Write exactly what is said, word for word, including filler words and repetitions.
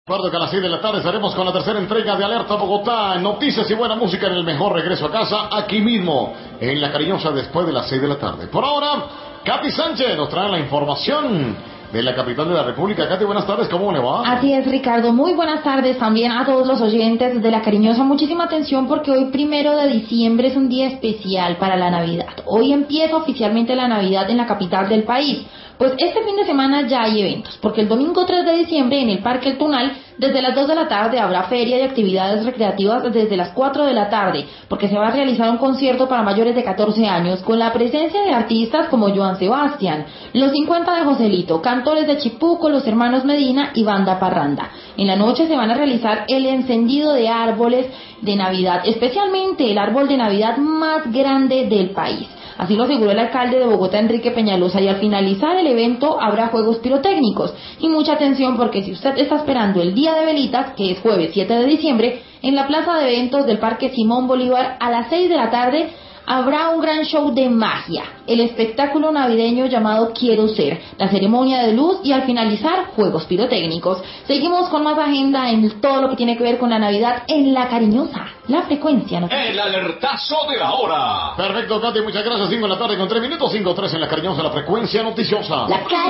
Recuerdo que a las seis de la tarde estaremos con la tercera entrega de Alerta Bogotá, noticias y buena música en el mejor regreso a casa, aquí mismo, en La Cariñosa, después de las seis de la tarde. Por ahora, Katy Sánchez nos trae la información de la capital de la República. Katy, buenas tardes, ¿cómo le va? Así es, Ricardo, muy buenas tardes también a todos los oyentes de La Cariñosa. Muchísima atención porque hoy primero de diciembre es un día especial para la Navidad. Hoy empieza oficialmente la Navidad en la capital del país. Pues este fin de semana ya hay eventos, porque el domingo tres de diciembre en el Parque El Tunal, desde las dos de la tarde habrá feria y actividades recreativas desde las cuatro de la tarde, porque se va a realizar un concierto para mayores de catorce años con la presencia de artistas como Joan Sebastián, Los cincuenta de Joselito, Cantores de Chipuco, Los Hermanos Medina y Banda Parranda. En la noche se van a realizar el encendido de árboles de Navidad, especialmente el árbol de Navidad más grande del país. Así lo aseguró el alcalde de Bogotá, Enrique Peñalosa, y al finalizar el evento habrá juegos pirotécnicos. Y mucha atención porque si usted está esperando el Día de Velitas, que es jueves siete de diciembre, en la plaza de eventos del Parque Simón Bolívar a las seis de la tarde habrá un gran show de magia, el espectáculo navideño llamado Quiero Ser, la ceremonia de luz y al finalizar juegos pirotécnicos. Seguimos con más agenda en todo lo que tiene que ver con la Navidad en La Cariñosa, la frecuencia noticiosa. El alertazo de la hora. Perfecto, Katy, muchas gracias. cinco de la tarde con tres minutos, cinco tres en La Cariñosa, la frecuencia noticiosa. La